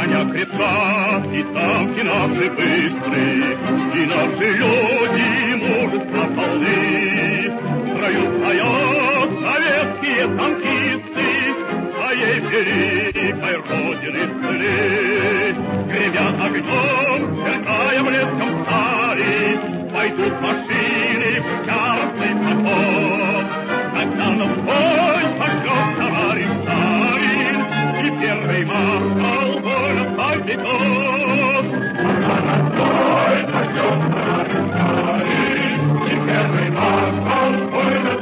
броня крепка, и танки наши быстрые, и наши люди мужества полны. В строю стоят советские танкисты, своей великой родины сны. Гремя огнем, сверкая блеском стали, пойдут машины в яростный поход. Когда на бой пошлет товарищ Сталин, и первый маршал воля поведет. Когда на бой пошлет товарищ Сталин, и первый маршал воля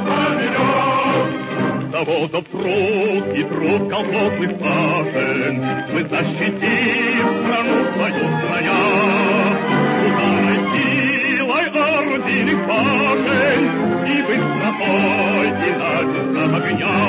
поведет. Заводов труд и труд колхозных сажен, мы защитим страну свою строя. Ударной силой орудийных башен и быстротой динамичного огня.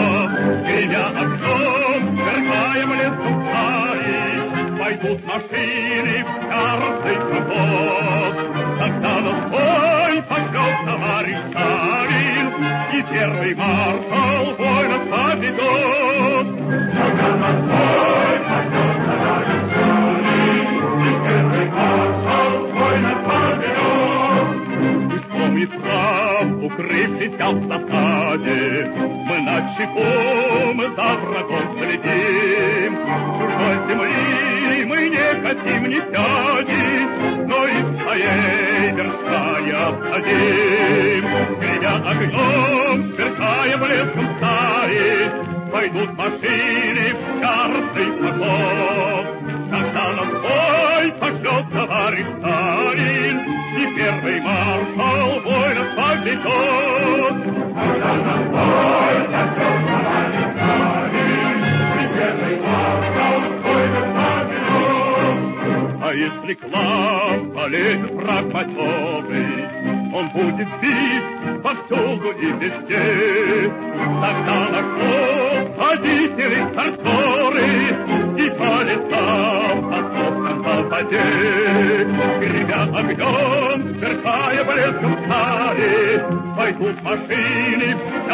Гремя огнем, сверкая блеском стали, пойдут машины в яростный поход. Тогда на бой пошлет товарищ Сталин, и первый маршал воинов поведет. Тогда на бой пошлет товарищ Сталин, и первый маршал воинов поведет. Песком и трав, укрывшись в засаде, мы начеку, мы за врагом следим. Чужой земли мы не хотим ни пяди, но из своей вершка не обходим. Гремя огнем, сверкая блеском стали, пойдут машины в яростный поход. Когда на бой пошлет товарищ Сталин, и первый маршал воинов поведет. Когда на бой пошлет товарищ Сталин, и первый маршал воинов поведет. А если к нам полезет враг матерый, он будет бить повсюду и везде. Тогда на ход водители старторы и по лесам оттоком попаде. Гремя огнем, сверкая блеском стали, пойдут машины в